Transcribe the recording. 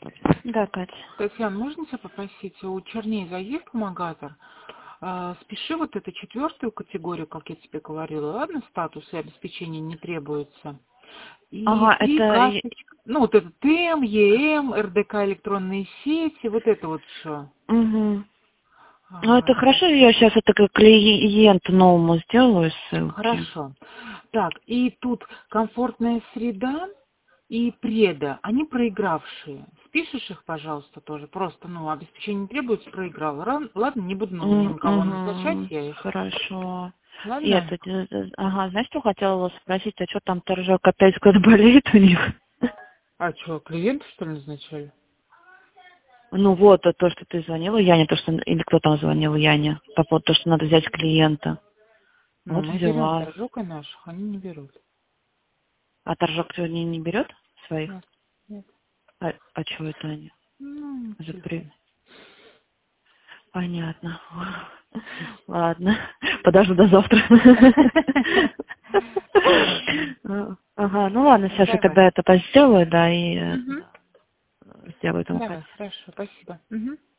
Да, Катя. Татьяна, можно тебя попросить, у Черней зайди в помогатор, спиши вот эту 4-ю категорию, как я тебе говорила, ладно, статус и обеспечение не требуется. И Ага, 3 это... карточки, ну вот это ТЭМ, ЕМ, РДК электронные сети, вот это вот все. Угу. Ну, это хорошо, я сейчас это как клиенту новому сделаю ссылки. Хорошо. Так, и тут комфортная среда и преда, они проигравшие. Спишешь их, пожалуйста, тоже. Просто, обеспечение не требуется, проиграл. Ладно, не буду ни на кого назначать Угу. я их. Хорошо. И Ладно? это, ага, знаешь, что хотела вас спросить, а что там торжок опять куда болеет у них? А что, клиенты, что ли, назначали? Ну вот, то, что ты звонила Яне, то, что, или кто там звонил Яне, по поводу того, что надо взять клиента. Ну, Вот мы берем взяла. торжок и наших, они не берут. А торжок сегодня не берет своих? Нет, нет. А чего это они? Ну, Запрет. телефон. Понятно. Ладно. Подожду до завтра. Ага, ну ладно, сейчас я Давай. тогда это сделаю, да, и Угу. сделаю этому Давай, Кате. хорошо, спасибо. Угу.